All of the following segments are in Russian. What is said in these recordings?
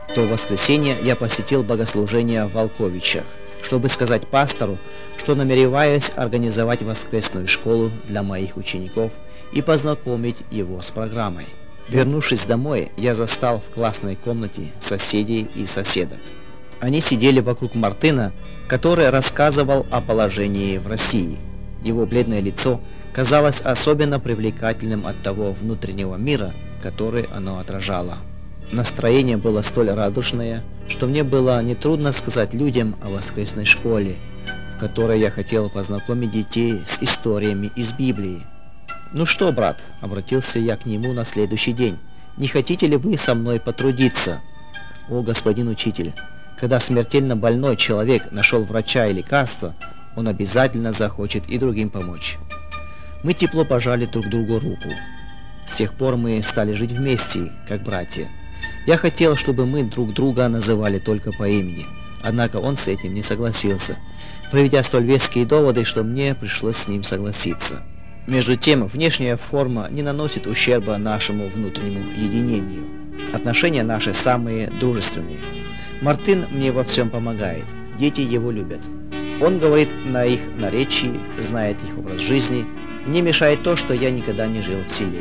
то в воскресенье я посетил богослужение в Волковичах, чтобы сказать пастору, что намереваюсь организовать воскресную школу для моих учеников и познакомить его с программой. Вернувшись домой, я застал в классной комнате соседей и соседок. Они сидели вокруг Мартына, который рассказывал о положении в России. Его бледное лицо казалось особенно привлекательным от того внутреннего мира, который оно отражало. Настроение было столь радушное, что мне было нетрудно сказать людям о воскресной школе, в которой я хотел познакомить детей с историями из Библии. «Ну что, брат?» – обратился я к нему на следующий день. «Не хотите ли вы со мной потрудиться?» «О, господин учитель, когда смертельно больной человек нашел врача и лекарство, он обязательно захочет и другим помочь». Мы тепло пожали друг другу руку. С тех пор мы стали жить вместе, как братья. Я хотел, чтобы мы друг друга называли только по имени, однако он с этим не согласился, приведя столь веские доводы, что мне пришлось с ним согласиться. Между тем, внешняя форма не наносит ущерба нашему внутреннему единению. Отношения наши самые дружественные. Мартын мне во всем помогает, дети его любят. Он говорит на их наречии, знает их образ жизни. Мне мешает то, что я никогда не жил в селе.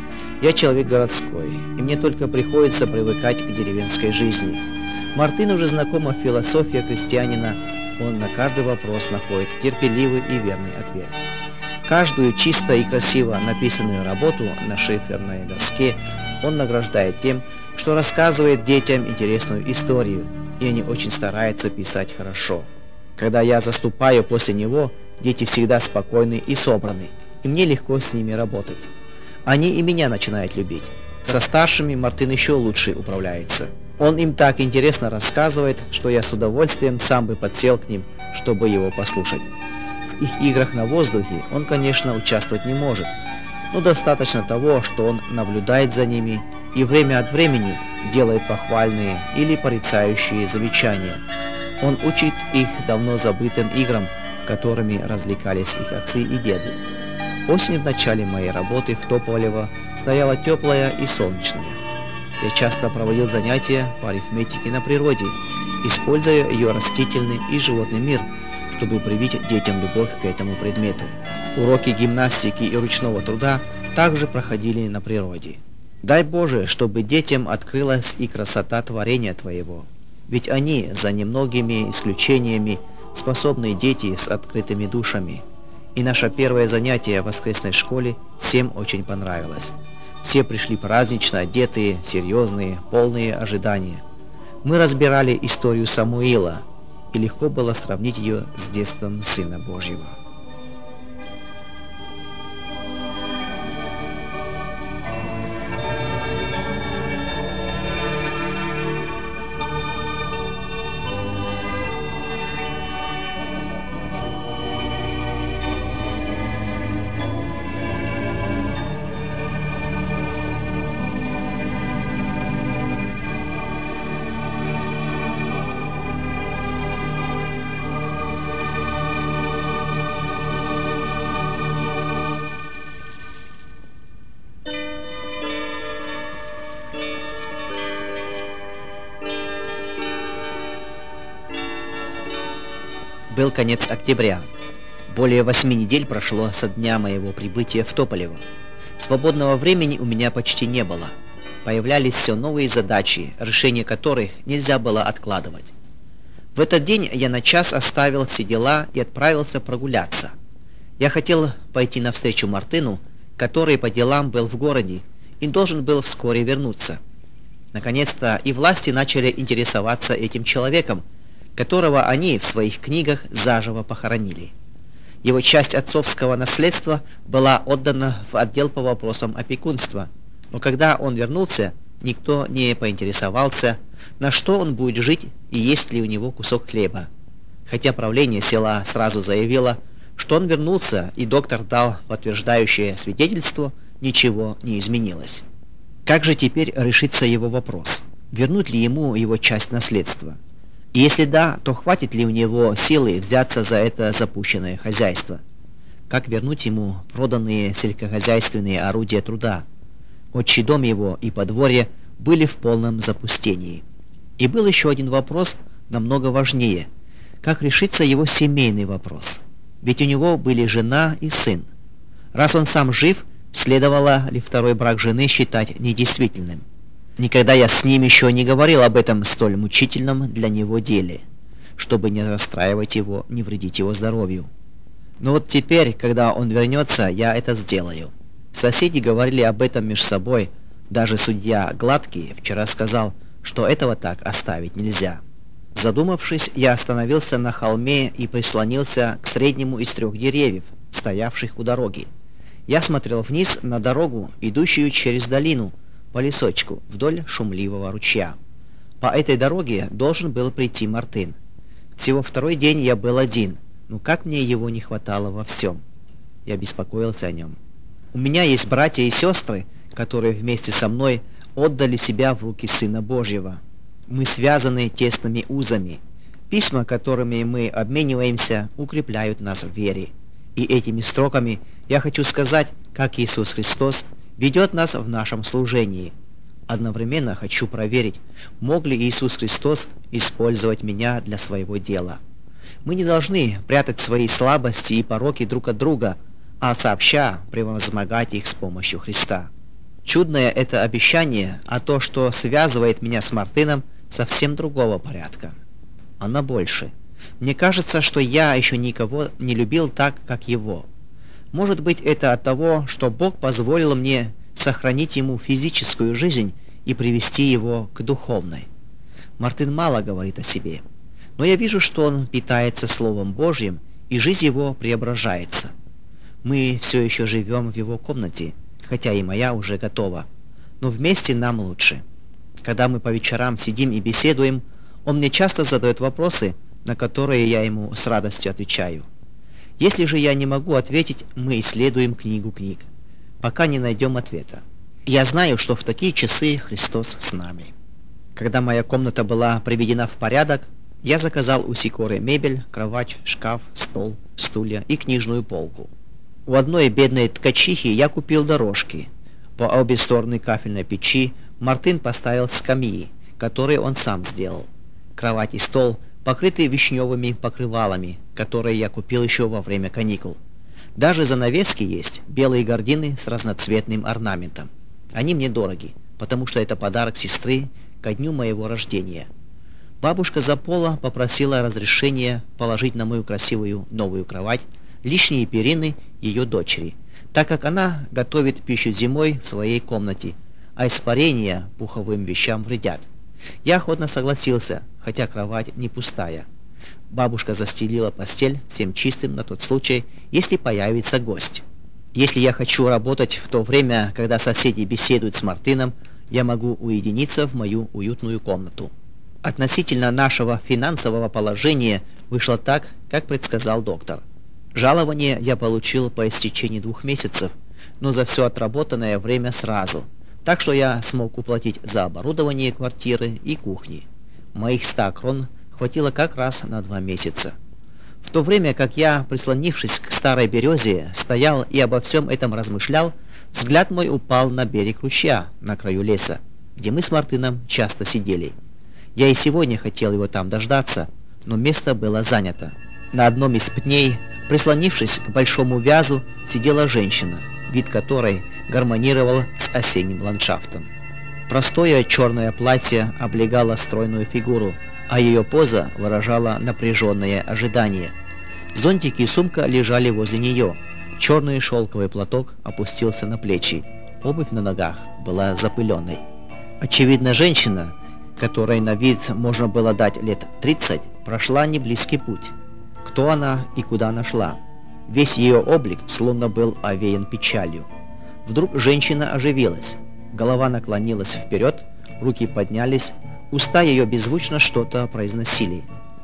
Я человек городской, и мне только приходится привыкать к деревенской жизни. Мартыну уже знакома философия крестьянина, он на каждый вопрос находит терпеливый и верный ответ. Каждую чисто и красиво написанную работу на шиферной доске он награждает тем, что рассказывает детям интересную историю, и они очень стараются писать хорошо. Когда я заступаю после него, дети всегда спокойны и собраны, и мне легко с ними работать. Они и меня начинают любить. Со старшими Мартын еще лучше управляется. Он им так интересно рассказывает, что я с удовольствием сам бы подсел к ним, чтобы его послушать. В их играх на воздухе он, конечно, участвовать не может, но достаточно того, что он наблюдает за ними и время от времени делает похвальные или порицающие замечания. Он учит их давно забытым играм, которыми развлекались их отцы и деды. Осень в начале моей работы в Тополево стояла теплая и солнечная. Я часто проводил занятия по арифметике на природе, используя ее растительный и животный мир, чтобы привить детям любовь к этому предмету. Уроки гимнастики и ручного труда также проходили на природе. Дай Боже, чтобы детям открылась и красота творения Твоего, ведь они, за немногими исключениями, способные дети с открытыми душами. И наше первое занятие в воскресной школе всем очень понравилось. Все пришли празднично одетые, серьезные, полные ожидания. Мы разбирали историю Самуила, и легко было сравнить ее с детством Сына Божьего. Был конец октября. Более 8 недель прошло со дня моего прибытия в Тополево. Свободного времени у меня почти не было. Появлялись все новые задачи, решение которых нельзя было откладывать. В этот день я на час оставил все дела и отправился прогуляться. Я хотел пойти навстречу Мартыну, который по делам был в городе и должен был вскоре вернуться. Наконец-то и власти начали интересоваться этим человеком, которого они в своих книгах заживо похоронили. Его часть отцовского наследства была отдана в отдел по вопросам опекунства, но когда он вернулся, никто не поинтересовался, на что он будет жить и есть ли у него кусок хлеба. Хотя правление села сразу заявило, что он вернулся и доктор дал подтверждающее свидетельство, ничего не изменилось. Как же теперь решится его вопрос? Вернуть ли ему его часть наследства? И если да, то хватит ли у него силы взяться за это запущенное хозяйство? Как вернуть ему проданные сельскохозяйственные орудия труда? Отчий дом его и подворье были в полном запустении. И был еще один вопрос, намного важнее. Как решится его семейный вопрос? Ведь у него были жена и сын. Раз он сам жив, следовало ли второй брак жены считать недействительным? Никогда я с ним еще не говорил об этом столь мучительном для него деле, чтобы не расстраивать его, не вредить его здоровью. Но вот теперь, когда он вернется, я это сделаю. Соседи говорили об этом между собой. Даже судья Гладкий вчера сказал, что этого так оставить нельзя. Задумавшись, я остановился на холме и прислонился к среднему из 3 деревьев, стоявших у дороги. Я смотрел вниз на дорогу, идущую через долину, по лесочку, вдоль шумливого ручья. По этой дороге должен был прийти Мартын. Всего 2-й день я был один, но как мне его не хватало во всем. Я беспокоился о нем. У меня есть братья и сестры, которые вместе со мной отдали себя в руки Сына Божьего. Мы связаны тесными узами. Письма, которыми мы обмениваемся, укрепляют нас в вере. И этими строками я хочу сказать, как Иисус Христос ведет нас в нашем служении. Одновременно хочу проверить, мог ли Иисус Христос использовать меня для своего дела. Мы не должны прятать свои слабости и пороки друг от друга, а сообща превозмогать их с помощью Христа. Чудное это обещание, а то, что связывает меня с Мартыном, совсем другого порядка. Оно больше. Мне кажется, что я еще никого не любил так, как его. Может быть, это от того, что Бог позволил мне сохранить ему физическую жизнь и привести его к духовной. Мартын мало говорит о себе, но я вижу, что он питается Словом Божьим, и жизнь его преображается. Мы все еще живем в его комнате, хотя и моя уже готова, но вместе нам лучше. Когда мы по вечерам сидим и беседуем, он мне часто задает вопросы, на которые я ему с радостью отвечаю. Если же я не могу ответить, мы исследуем книгу книг, пока не найдем ответа. Я знаю, что в такие часы Христос с нами. Когда моя комната была приведена в порядок, я заказал у Сикоры мебель, кровать, шкаф, стол, стулья и книжную полку. У одной бедной ткачихи я купил дорожки. По обе стороны кафельной печи Мартын поставил скамьи, которые он сам сделал. Кровать и стол покрыты вишневыми покрывалами, которые я купил еще во время каникул. Даже занавески есть, белые гардины с разноцветным орнаментом. Они мне дороги, потому что это подарок сестры ко дню моего рождения. Бабушка Запола попросила разрешения положить на мою красивую новую кровать лишние перины ее дочери, так как она готовит пищу зимой в своей комнате, а испарения пуховым вещам вредят. Я охотно согласился, хотя кровать не пустая. Бабушка застелила постель всем чистым на тот случай, если появится гость. Если я хочу работать в то время, когда соседи беседуют с Мартыном, я могу уединиться в мою уютную комнату. Относительно нашего финансового положения вышло так, как предсказал доктор. Жалование я получил по истечении 2 месяцев, но за все отработанное время сразу, так что я смог уплатить за оборудование квартиры и кухни. Моих 100 крон хватило как раз на 2 месяца. В то время как я, прислонившись к старой березе, стоял и обо всем этом размышлял, взгляд мой упал на берег ручья на краю леса, где мы с Мартыном часто сидели. Я и сегодня хотел его там дождаться, но место было занято. На одном из пней, прислонившись к большому вязу, сидела женщина, вид которой гармонировал с осенним ландшафтом. Простое черное платье облегало стройную фигуру, а ее поза выражала напряженное ожидание. Зонтик и сумка лежали возле нее. Черный шелковый платок опустился на плечи. Обувь на ногах была запыленной. Очевидно, женщина, которой на вид можно было дать лет 30, прошла неблизкий путь. Кто она и куда она шла? Весь ее облик словно был овеян печалью. Вдруг женщина оживилась. Голова наклонилась вперед, руки поднялись, уста ее беззвучно что-то произносили.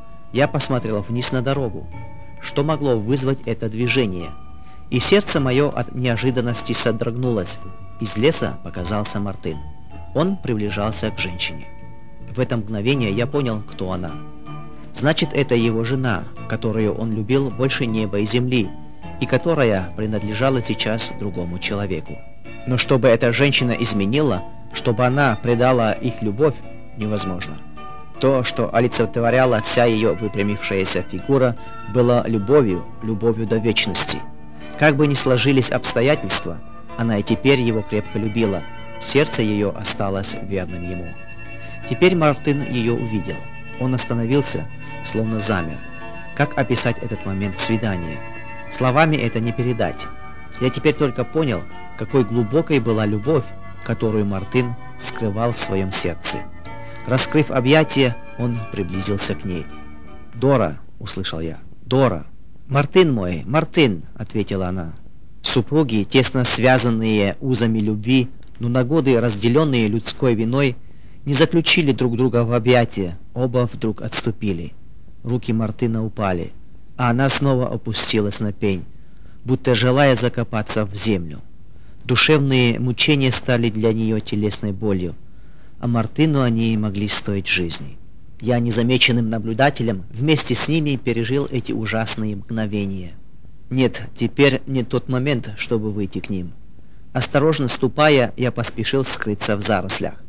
Я посмотрел вниз на дорогу. Что могло вызвать это движение? И сердце мое от неожиданности содрогнулось. Из леса показался Мартын. Он приближался к женщине. В это мгновение я понял, кто она. Значит, это его жена, которую он любил больше неба и земли, и которая принадлежала сейчас другому человеку. Но чтобы эта женщина изменила, чтобы она предала их любовь, невозможно. То, что олицетворяла вся ее выпрямившаяся фигура, было любовью до вечности. Как бы ни сложились обстоятельства, она и теперь его крепко любила, сердце ее осталось верным ему. Теперь Мартин ее увидел. Он остановился, словно замер. Как описать этот момент свидания? Словами это не передать. Я теперь только понял, какой глубокой была любовь, которую Мартин скрывал в своем сердце. Раскрыв объятия, он приблизился к ней. «Дора!» — услышал я. «Дора!» «Мартин мой, Мартин!» — ответила она. Супруги, тесно связанные узами любви, но на годы разделенные людской виной, не заключили друг друга в объятия, оба вдруг отступили. Руки Мартина упали, а она снова опустилась на пень, будто желая закопаться в землю. Душевные мучения стали для нее телесной болью, а Мартину они могли стоить жизни. Я, незамеченным наблюдателем, вместе с ними пережил эти ужасные мгновения. Нет, теперь не тот момент, чтобы выйти к ним. Осторожно ступая, я поспешил скрыться в зарослях.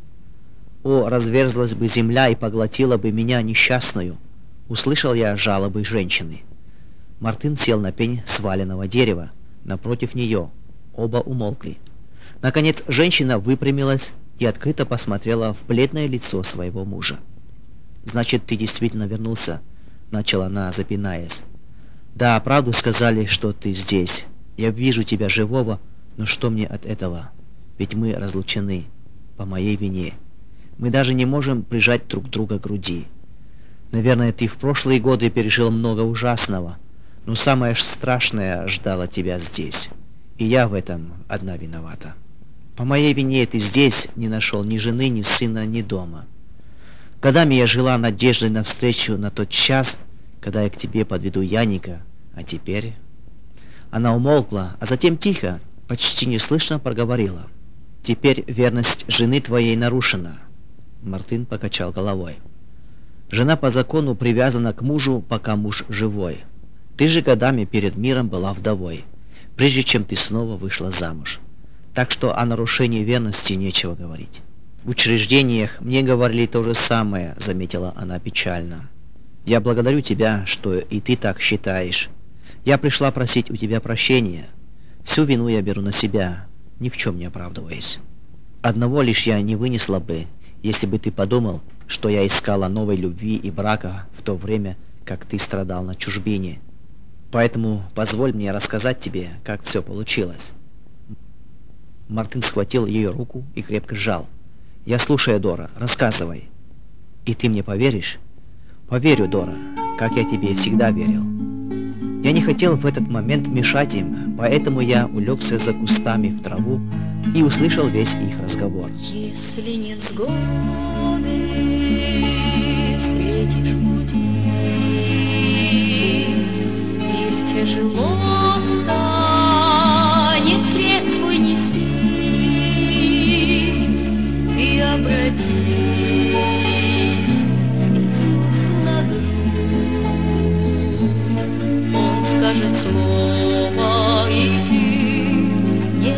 О, разверзлась бы земля и поглотила бы меня несчастную! Услышал я жалобы женщины. Мартин сел на пень сваленного дерева, напротив нее. Оба умолкли. Наконец женщина выпрямилась и открыто посмотрела в бледное лицо своего мужа. «Значит, ты действительно вернулся?» — начала она, запинаясь. «Да, правду сказали, что ты здесь. Я вижу тебя живого, но что мне от этого? Ведь мы разлучены. По моей вине. Мы даже не можем прижать друг друга к груди. Наверное, ты в прошлые годы пережил много ужасного, но самое страшное ждало тебя здесь. И я в этом одна виновата. По моей вине ты здесь не нашел ни жены, ни сына, ни дома. Годами я жила надеждой на встречу на тот час, когда я к тебе подведу Яника, а теперь...» Она умолкла, а затем тихо, почти неслышно проговорила. «Теперь верность жены твоей нарушена». Мартин покачал головой. «Жена по закону привязана к мужу, пока муж живой. Ты же годами перед миром была вдовой, прежде чем ты снова вышла замуж. Так что о нарушении верности нечего говорить». «В учреждениях мне говорили то же самое», — заметила она печально. «Я благодарю тебя, что и ты так считаешь. Я пришла просить у тебя прощения. Всю вину я беру на себя, ни в чем не оправдываясь. Одного лишь я не вынесла бы, если бы ты подумал, что я искала новой любви и брака в то время, как ты страдал на чужбине. Поэтому позволь мне рассказать тебе, как все получилось». Мартин схватил ее руку и крепко сжал. «Я слушаю, Дора, рассказывай. И ты мне поверишь?» «Поверю, Дора, как я тебе всегда верил». Я не хотел в этот момент мешать им, поэтому я улегся за кустами в траву и услышал весь их разговор. Если нет сгоды, встретишь пути, или тяжело станет крест свой нести, ты обратись к Иисусу на грудь, Он скажет слово, и ты не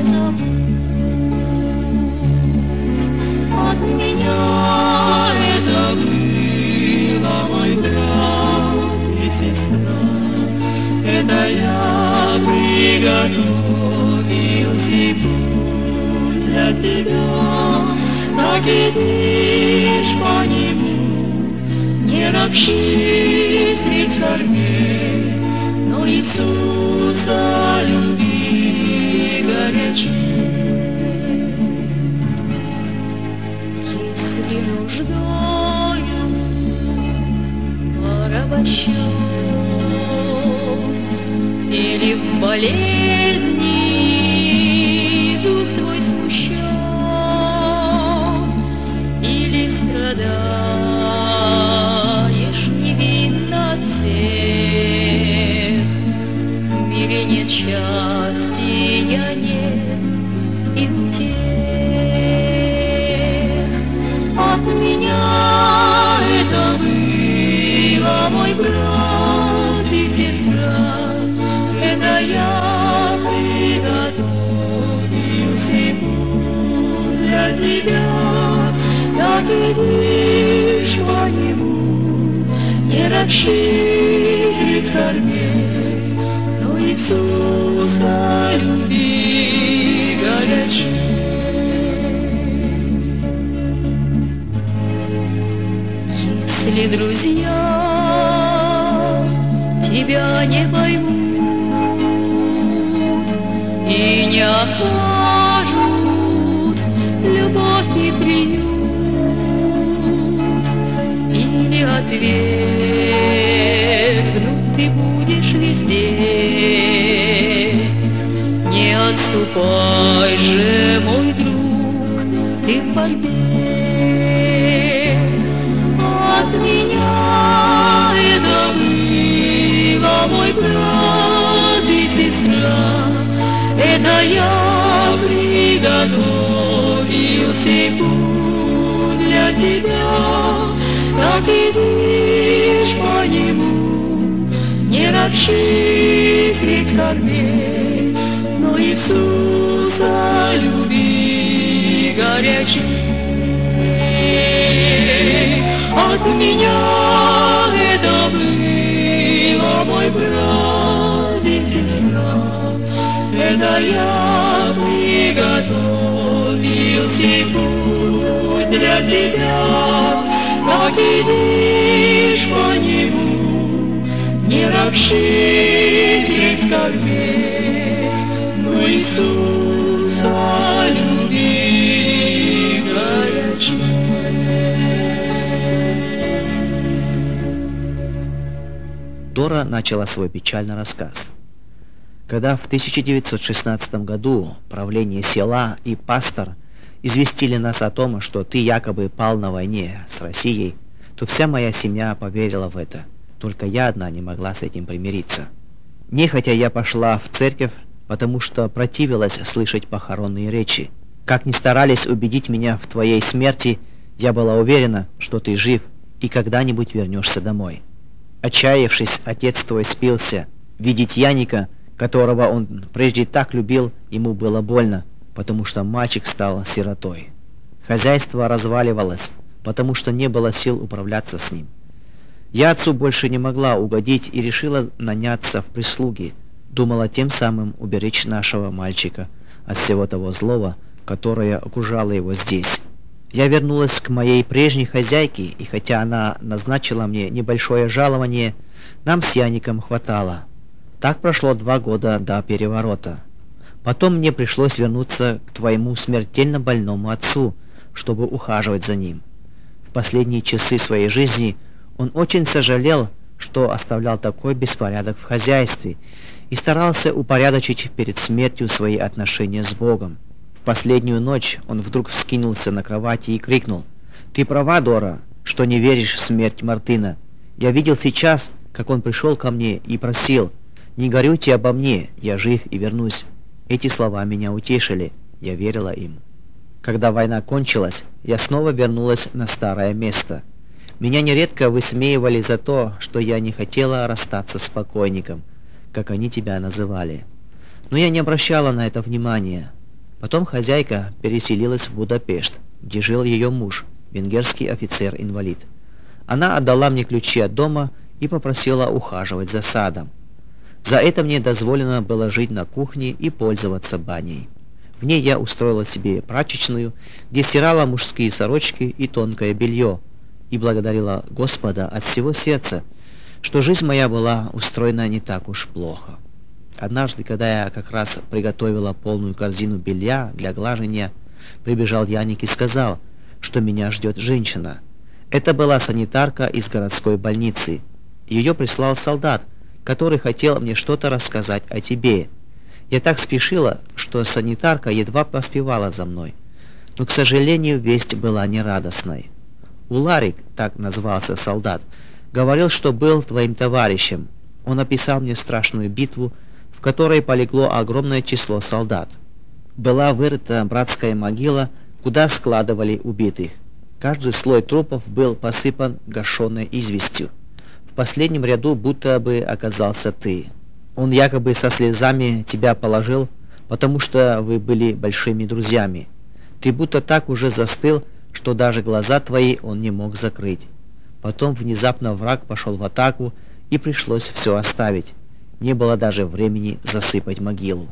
забудь. От меня это было, мой брат и сестра, это я приготовил путь для тебя. Так идишь по нему, не ропщи средь скорбей, но Иисуса люби горячей. Если нуждою порабощен или в болезни дух твой смущен, или страдаешь невинно от всех, в мире нет счастья, нет и утех. От меня это было, мой брат и сестра, это я приготовил путь для тебя. Так идишь по по нему, не ропщи средь скорбей, но Иисуса люби горячей. Если друзья тебя не поймут и не окажут любовь и приют, или отвергнут ты будешь везде, не отступай же, мой друг, ты в борьбе. От меня это было, мой брат и сестра, это я приготовил сей путь для тебя. Так идишь по нему, не ропщи средь скорбей, но Иисуса люби горячей. От меня это было, мой брат и сестра, это я приготовил сей путь для тебя. Так идишь по нему, не ропщи средь скорбей, но Иисуса люби горячей. Дора начала свой печальный рассказ. Когда в 1916 году правление села и пастор известили нас о том, что ты якобы пал на войне с Россией, то вся моя семья поверила в это. Только я одна не могла с этим примириться. Нехотя я пошла в церковь, потому что противилась слышать похоронные речи. Как ни старались убедить меня в твоей смерти, я была уверена, что ты жив и когда-нибудь вернешься домой. Отчаявшись, отец твой спился. Видеть Яника, которого он прежде так любил, ему было больно, потому что мальчик стал сиротой. Хозяйство разваливалось, потому что не было сил управляться с ним. Я отцу больше не могла угодить и решила наняться в прислуги. Думала тем самым уберечь нашего мальчика от всего того злого, которое окружало его здесь. Я вернулась к моей прежней хозяйке, и хотя она назначила мне небольшое жалование, нам с Яником хватало. Так прошло 2 года до переворота. Потом мне пришлось вернуться к твоему смертельно больному отцу, чтобы ухаживать за ним. В последние часы своей жизни он очень сожалел, что оставлял такой беспорядок в хозяйстве, и старался упорядочить перед смертью свои отношения с Богом. В последнюю ночь он вдруг вскинулся на кровати и крикнул: «Ты права, Дора, что не веришь в смерть Мартына. Я видел сейчас, как он пришел ко мне и просил: не горюйте обо мне, я жив и вернусь». Эти слова меня утешили, я верила им. Когда война кончилась, я снова вернулась на старое место. Меня нередко высмеивали за то, что я не хотела расстаться с покойником, как они тебя называли. Но я не обращала на это внимания. Потом хозяйка переселилась в Будапешт, где жил ее муж, венгерский офицер-инвалид. Она отдала мне ключи от дома и попросила ухаживать за садом. За это мне дозволено было жить на кухне и пользоваться баней. В ней я устроила себе прачечную, где стирала мужские сорочки и тонкое белье, и благодарила Господа от всего сердца, что жизнь моя была устроена не так уж плохо. Однажды, когда я как раз приготовила полную корзину белья для глажения, прибежал Яник и сказал, что меня ждет женщина. Это была санитарка из городской больницы. Ее прислал солдат, который хотел мне что-то рассказать о тебе. Я так спешила, что санитарка едва поспевала за мной. Но, к сожалению, весть была нерадостной. Уларик, так назвался солдат, говорил, что был твоим товарищем. Он описал мне страшную битву, в которой полегло огромное число солдат. Была вырыта братская могила, куда складывали убитых. Каждый слой трупов был посыпан гашеной известью. В последнем ряду будто бы оказался ты. Он якобы со слезами тебя положил, потому что вы были большими друзьями. Ты будто так уже застыл, что даже глаза твои он не мог закрыть. Потом внезапно враг пошел в атаку, и пришлось все оставить. Не было даже времени засыпать могилу.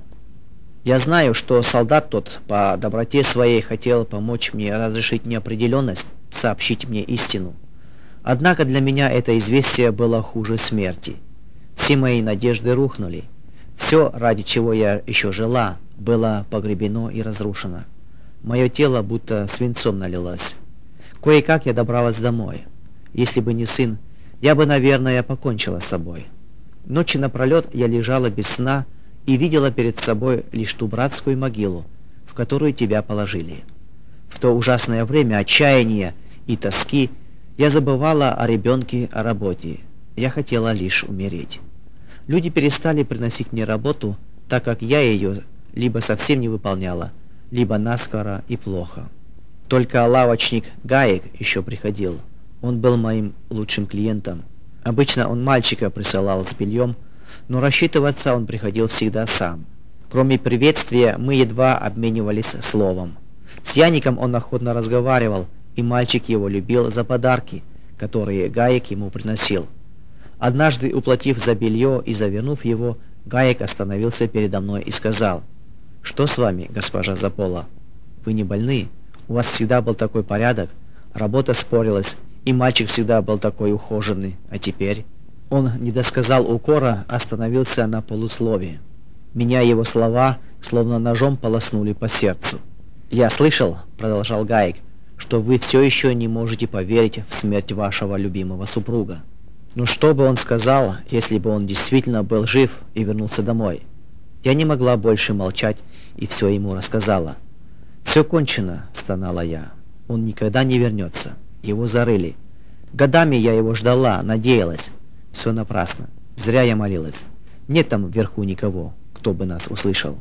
Я знаю, что солдат тот по доброте своей хотел помочь мне разрешить неопределенность, сообщить мне истину. Однако для меня это известие было хуже смерти. Все мои надежды рухнули. Все, ради чего я еще жила, было погребено и разрушено. Мое тело будто свинцом налилось. Кое-как я добралась домой. Если бы не сын, я бы, наверное, покончила с собой. Ночи напролет я лежала без сна и видела перед собой лишь ту братскую могилу, в которую тебя положили. В то ужасное время отчаяния и тоски я забывала о ребенке, о работе. Я хотела лишь умереть. Люди перестали приносить мне работу, так как я ее либо совсем не выполняла, либо наскоро и плохо. Только лавочник Гаек еще приходил. Он был моим лучшим клиентом. Обычно он мальчика присылал с бельем, но рассчитываться он приходил всегда сам. Кроме приветствия, мы едва обменивались словом. С Яником он охотно разговаривал, и мальчик его любил за подарки, которые Гаек ему приносил. Однажды, уплатив за белье и завернув его, Гаек остановился передо мной и сказал: «Что с вами, госпожа Запола? Вы не больны? У вас всегда был такой порядок, работа спорилась, и мальчик всегда был такой ухоженный, а теперь...» Он не досказал укора, остановился на полусловии. Меня его слова словно ножом полоснули по сердцу. «Я слышал, — продолжал Гаек, — что вы все еще не можете поверить в смерть вашего любимого супруга. Ну что бы он сказал, если бы он действительно был жив и вернулся домой?» Я не могла больше молчать и все ему рассказала. «Все кончено, — стонала я. Он никогда не вернется. Его зарыли. Годами я его ждала, надеялась. Все напрасно. Зря я молилась. Нет там вверху никого, кто бы нас услышал.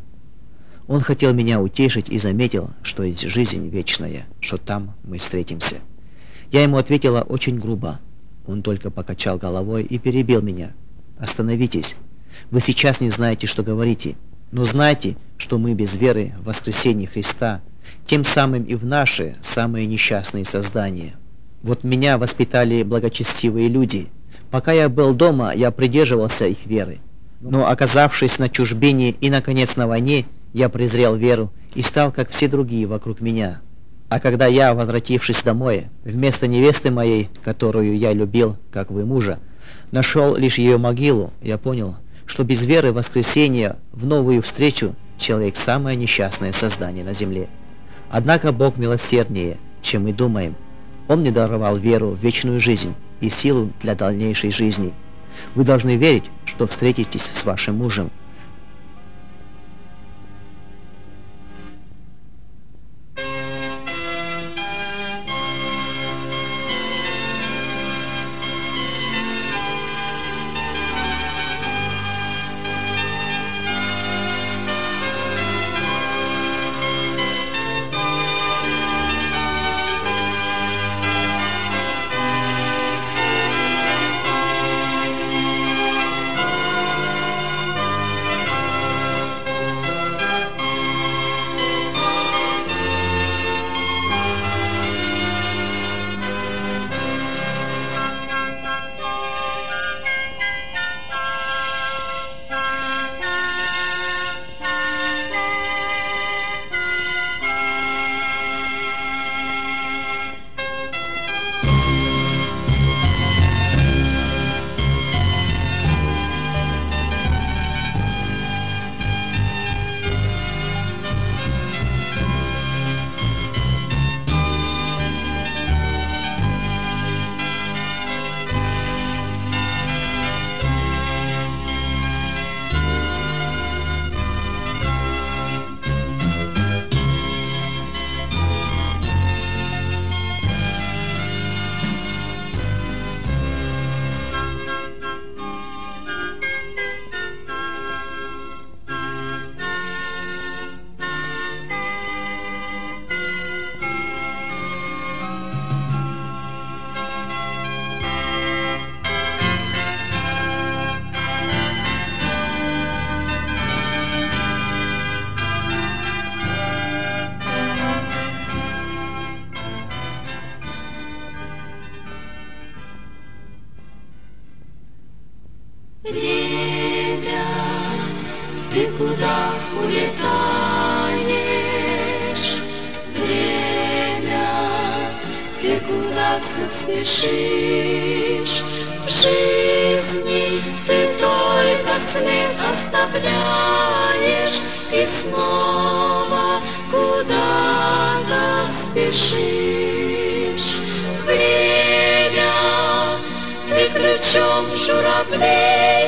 Он хотел меня утешить и заметил, что есть жизнь вечная, что там мы встретимся. Я ему ответила очень грубо. Он только покачал головой и перебил меня. Остановитесь. Вы сейчас не знаете, что говорите. Но знайте, что мы без веры в воскресение Христа, тем самым и в наши самые несчастные создания. Вот меня воспитали благочестивые люди. Пока я был дома, я придерживался их веры. Но оказавшись на чужбине и, наконец, на войне, я презрел веру и стал, как все другие вокруг меня. А когда я, возвратившись домой, вместо невесты моей, которую я любил, как вы мужа, нашел лишь ее могилу, я понял, что без веры в воскресение, в новую встречу, человек самое несчастное создание на земле. Однако Бог милосерднее, чем мы думаем. Он мне даровал веру в вечную жизнь и силу для дальнейшей жизни. Вы должны верить, что встретитесь с вашим мужем. Время, ты куда улетаешь? Время, ты куда все спешишь? В жизни ты только след оставляешь и снова куда-то спешишь. Время, ты ключом журавлей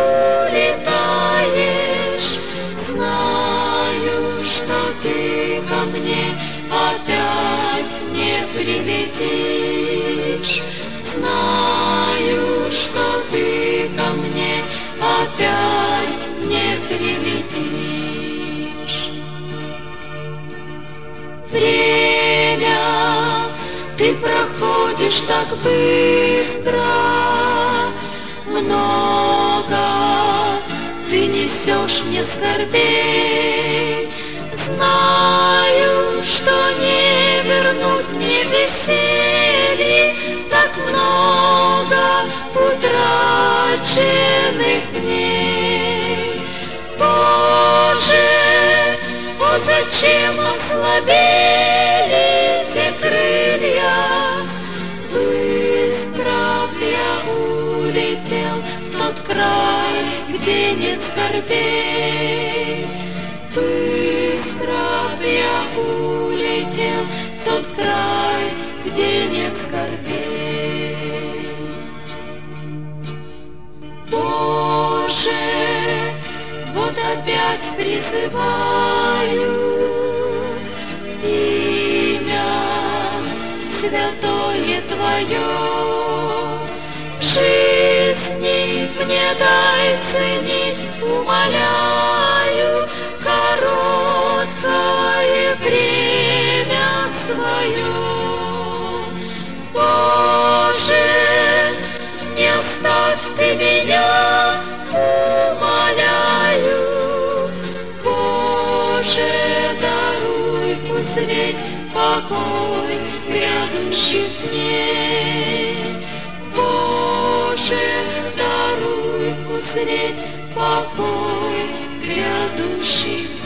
улетаешь. Знаю, что ты ко мне опять не прилетишь. Знаю, что ты ко мне опять не прилетишь. Время, ты проходишь так быстро, много ты несешь мне скорбей. Знаю, что не вернуть мне веселье, так много утраченных дней. Боже, о, зачем ослабели те крылья? Быстро б я улетел в тот край, где нет скорбей. Быстро б я улетел в тот край, где нет скорбей. Боже, вот опять призываю имя святое Твое. В жизни мне дай ценить, умоляю, короткое время свое. Боже, не оставь ты меня, умоляю. Боже, даруй узреть покой грядущих дней. Боже, даруй узреть покой грядущих дней.